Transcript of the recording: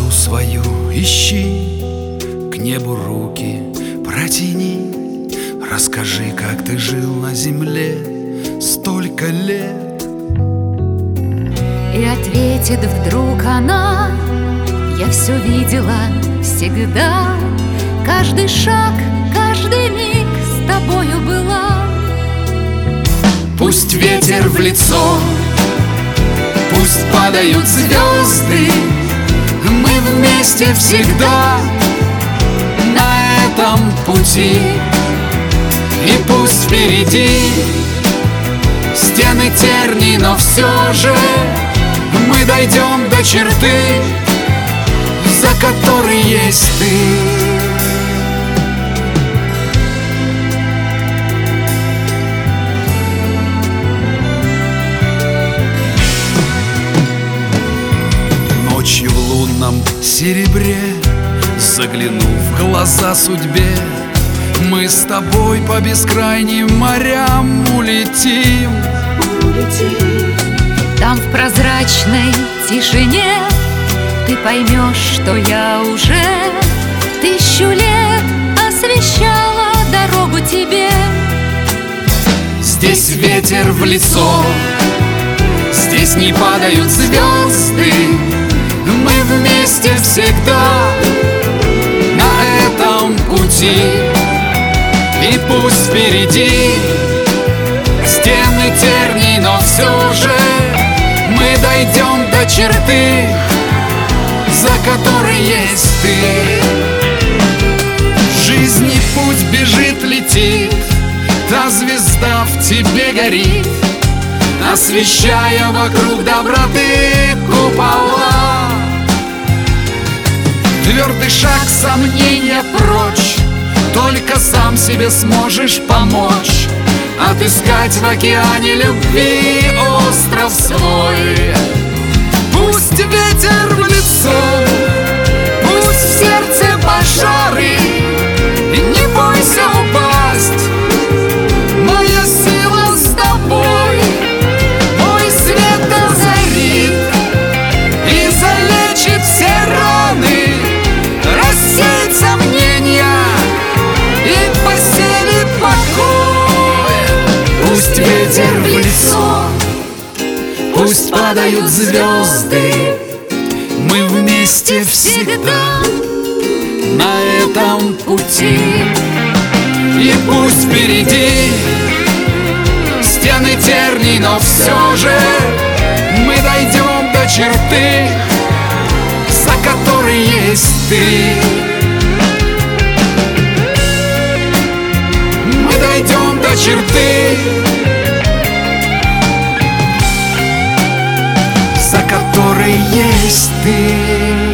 Душу свою ищи, к небу руки протяни. Расскажи, как ты жил на земле столько лет. И ответит вдруг она: я все видела всегда, каждый шаг, каждый миг с тобою была. Пусть ветер в лицо, пусть падают звезды, мы вместе всегда на этом пути. И пусть впереди стены терни, но все же мы дойдем до черты, за которой есть ты. Ночью в лунном серебре, заглянув в глаза судьбе, мы с тобой по бескрайним морям улетим. Там в прозрачной тишине ты поймешь, что я уже 1000 лет освещала дорогу тебе. Здесь ветер в лицо, здесь не падают звезды, мы вместе всегда на этом пути. И пусть впереди стены терни, но все же мы дойдем до черты, за которой есть ты. Жизни путь бежит, летит, та звезда в тебе горит, освещая вокруг доброты купола. Твердый шаг, сомнения прочь, только сам себе сможешь помочь отыскать в океане любви остров свой. Пусть ветер в лицо, пусть в сердце пожары, не бойся упасть, моя сила с тобой. Мой свет озарит и залечит все раны, рассеет сомнения и поселит покой. Пусть ветер в лицо, пусть падают звезды, мы вместе всегда на этом пути. И пусть впереди стены терни, но все же мы дойдем до черты, за которой есть ты. Мы дойдем до черты, за которой есть ты.